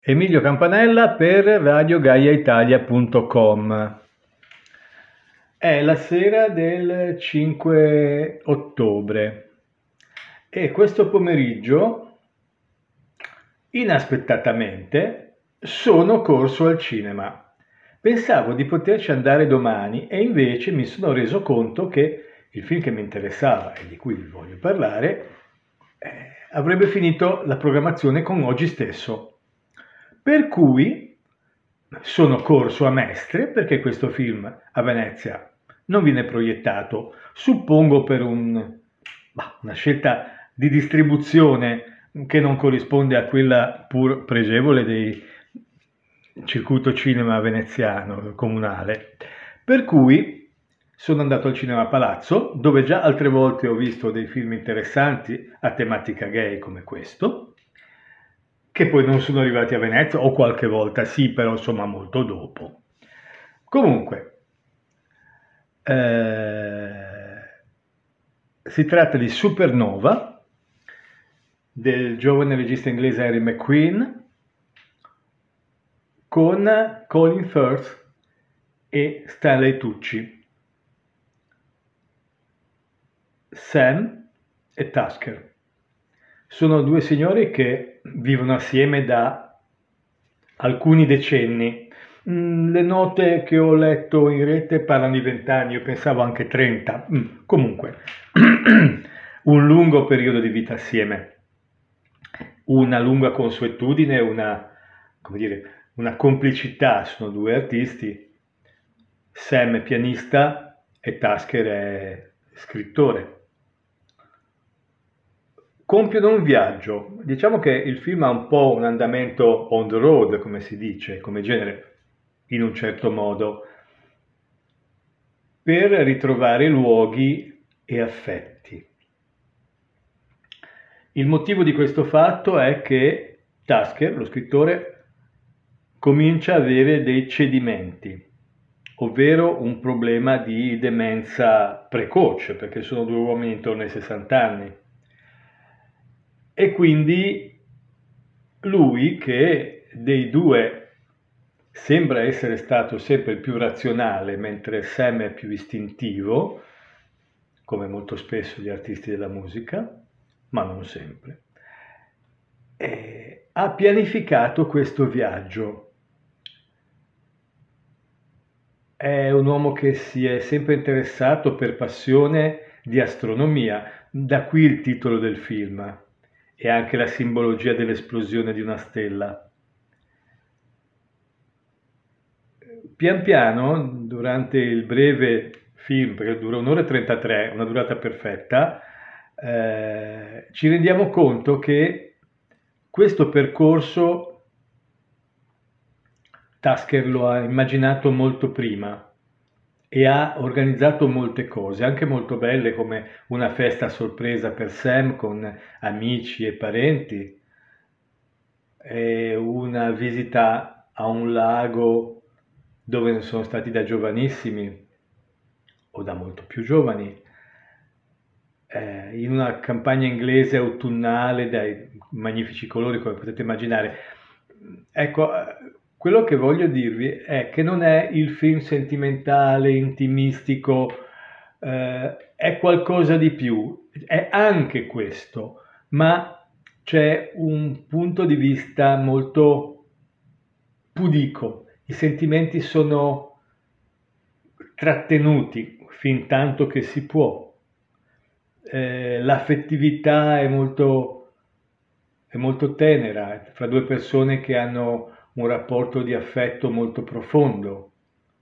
Emilio Campanella per radiogaiaitalia.com. È la sera del 5 ottobre e questo pomeriggio, inaspettatamente, sono corso al cinema. Pensavo di poterci andare domani e invece mi sono reso conto che il film che mi interessava e di cui vi voglio parlare avrebbe finito la programmazione con oggi stesso. Per cui sono corso a Mestre perché questo film a Venezia non viene proiettato, suppongo per una scelta di distribuzione che non corrisponde a quella pur pregevole del circuito cinema veneziano comunale. Per cui sono andato al Cinema Palazzo, dove già altre volte ho visto dei film interessanti a tematica gay come questo, che poi non sono arrivati a Venezia, o qualche volta sì, però insomma molto dopo. Comunque, si tratta di Supernova, del giovane regista inglese Harry McQueen, con Colin Firth e Stanley Tucci, Sam e Tasker. Sono due signori che vivono assieme da alcuni decenni. Le note che ho letto in rete parlano di 20 anni, io pensavo anche 30. Comunque, un lungo periodo di vita assieme, una lunga consuetudine, una complicità. Sono due artisti. Sam è pianista e Tasker è scrittore. Compiono un viaggio. Diciamo che il film ha un po' un andamento on the road, come si dice, come genere, in un certo modo, per ritrovare luoghi e affetti. Il motivo di questo fatto è che Tasker, lo scrittore, comincia a avere dei cedimenti, ovvero un problema di demenza precoce, perché sono due uomini intorno ai 60 anni. E quindi lui, che dei due sembra essere stato sempre il più razionale, mentre Sam è più istintivo, come molto spesso gli artisti della musica, ma non sempre, ha pianificato questo viaggio. È un uomo che si è sempre interessato per passione di astronomia, da qui il titolo del film e anche la simbologia dell'esplosione di una stella. Pian piano, durante il breve film, perché dura 1 ora e 33, una durata perfetta, ci rendiamo conto che questo percorso Tasker lo ha immaginato molto prima e ha organizzato molte cose, anche molto belle, come una festa a sorpresa per Sam con amici e parenti, e una visita a un lago dove sono stati da giovanissimi o da molto più giovani, in una campagna inglese autunnale dai magnifici colori, come potete immaginare. Ecco, quello che voglio dirvi è che non è il film sentimentale, intimistico, è qualcosa di più, è anche questo, ma c'è un punto di vista molto pudico. I sentimenti sono trattenuti fin tanto che si può. L'affettività è molto tenera fra due persone che hanno un rapporto di affetto molto profondo.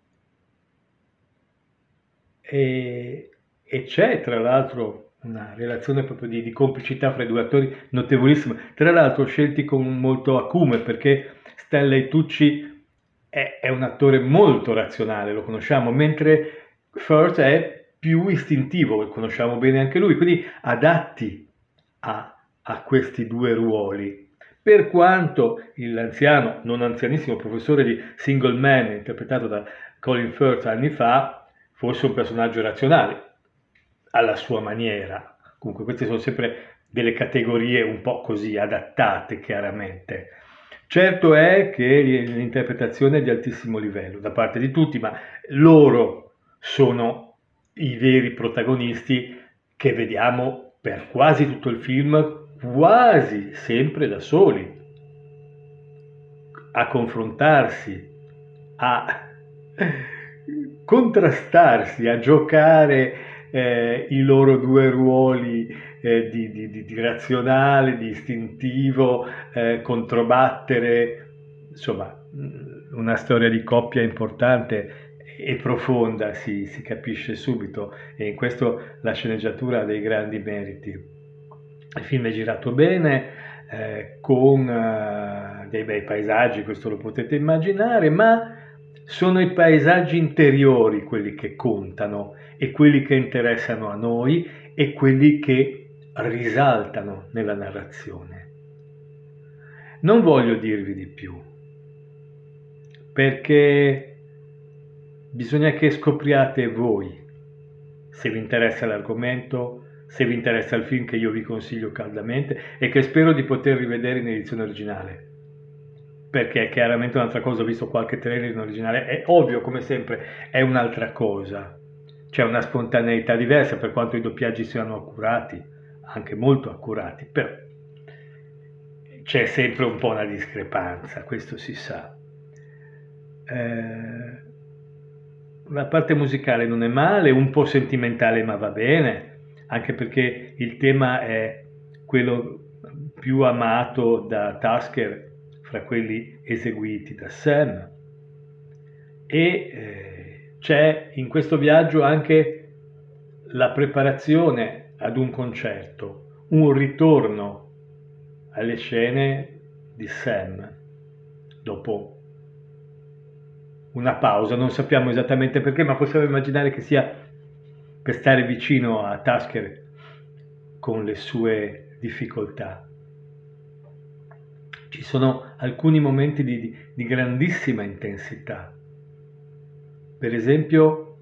E c'è tra l'altro una relazione proprio di complicità fra i due attori notevolissima, tra l'altro scelti con molto acume, perché Stanley Tucci è un attore molto razionale, lo conosciamo, mentre Firth è più istintivo, lo conosciamo bene anche lui, quindi adatti a questi due ruoli. Per quanto l'anziano, non anzianissimo professore di Single Man, interpretato da Colin Firth anni fa, fosse un personaggio razionale, alla sua maniera. Comunque queste sono sempre delle categorie un po' così, adattate chiaramente. Certo è che l'interpretazione è di altissimo livello da parte di tutti, ma loro sono i veri protagonisti che vediamo per quasi tutto il film, quasi sempre da soli, a confrontarsi, a contrastarsi, a giocare i loro due ruoli di razionale, di istintivo, controbattere, insomma, una storia di coppia importante e profonda, si capisce subito, e in questo la sceneggiatura ha dei grandi meriti. Il film è girato bene, con dei bei paesaggi, questo lo potete immaginare, ma sono i paesaggi interiori quelli che contano e quelli che interessano a noi e quelli che risaltano nella narrazione. Non voglio dirvi di più, perché bisogna che scopriate voi, se vi interessa l'argomento, se vi interessa il film, che io vi consiglio caldamente e che spero di poter rivedere in edizione originale, perché è chiaramente un'altra cosa. Ho visto qualche trailer in originale, è ovvio, come sempre, è un'altra cosa, c'è una spontaneità diversa, per quanto i doppiaggi siano accurati, anche molto accurati, però c'è sempre un po' una discrepanza, questo si sa. La parte musicale non è male, un po' sentimentale, ma va bene, anche perché il tema è quello più amato da Tasker fra quelli eseguiti da Sam, e c'è in questo viaggio anche la preparazione ad un concerto, un ritorno alle scene di Sam dopo una pausa, non sappiamo esattamente perché, ma possiamo immaginare che sia per stare vicino a Tasker con le sue difficoltà. Ci sono alcuni momenti di grandissima intensità. Per esempio,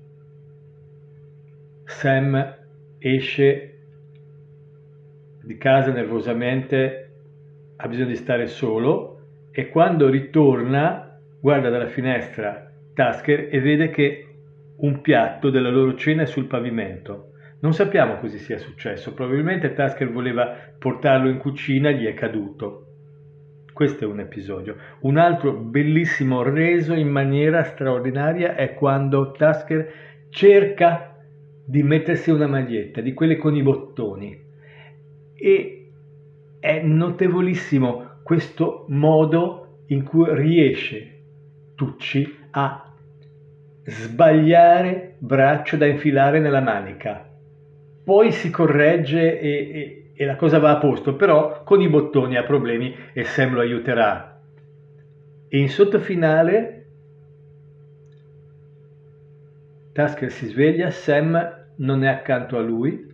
Sam esce di casa nervosamente, ha bisogno di stare solo, e quando ritorna guarda dalla finestra Tasker e vede che un piatto della loro cena è sul pavimento. Non sappiamo cosa sia successo, probabilmente Tasker voleva portarlo in cucina e gli è caduto. Questo è un episodio. Un altro bellissimo, reso in maniera straordinaria, è quando Tasker cerca di mettersi una maglietta, di quelle con i bottoni, e è notevolissimo questo modo in cui riesce Tucci a sbagliare braccio da infilare nella manica, poi si corregge e la cosa va a posto, però con i bottoni ha problemi e Sam lo aiuterà. E in sottofinale Tasker si sveglia, Sam non è accanto a lui,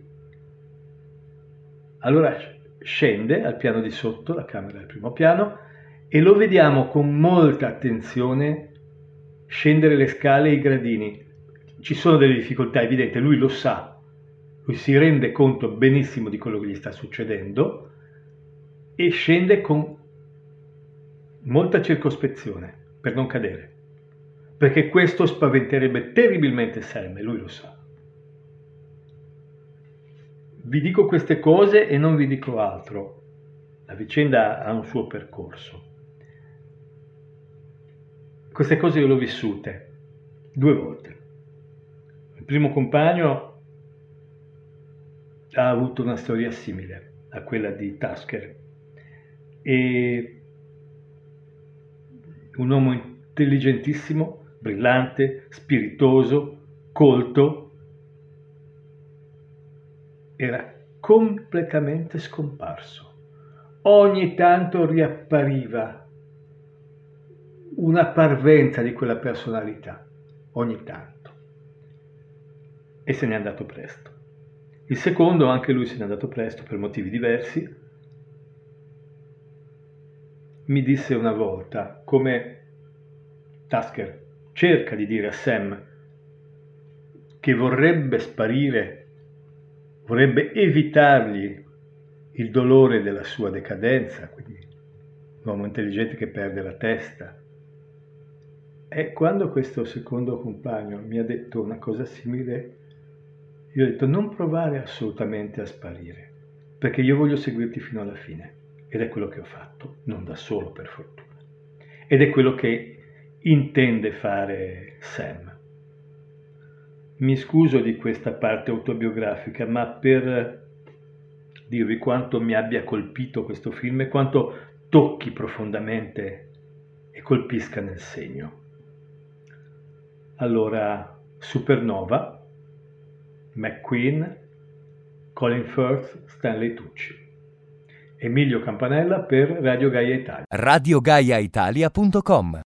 allora scende al piano di sotto, la camera è al primo piano, e lo vediamo con molta attenzione scendere le scale e i gradini. Ci sono delle difficoltà evidenti, lui lo sa, lui si rende conto benissimo di quello che gli sta succedendo e scende con molta circospezione per non cadere, perché questo spaventerebbe terribilmente Sam e lui lo sa. Vi dico queste cose e non vi dico altro. La vicenda ha un suo percorso. Queste cose io le ho vissute 2 volte. Il primo compagno ha avuto una storia simile a quella di Tasker, e un uomo intelligentissimo, brillante, spiritoso, colto, era completamente scomparso. Ogni tanto riappariva una parvenza di quella personalità, ogni tanto, e se n'è andato presto. Il secondo, anche lui se n'è andato presto per motivi diversi. Mi disse una volta, come Tasker cerca di dire a Sam che vorrebbe sparire, vorrebbe evitargli il dolore della sua decadenza, quindi l'uomo intelligente che perde la testa. E quando questo secondo compagno mi ha detto una cosa simile, io ho detto: non provare assolutamente a sparire, perché io voglio seguirti fino alla fine. Ed è quello che ho fatto, non da solo per fortuna. Ed è quello che intende fare Sam. Mi scuso di questa parte autobiografica, ma per dirvi quanto mi abbia colpito questo film e quanto tocchi profondamente e colpisca nel segno. Allora, Supernova, McQueen, Colin Firth, Stanley Tucci. Emilio Campanella per Radio Gaia Italia. RadioGaiaItalia.com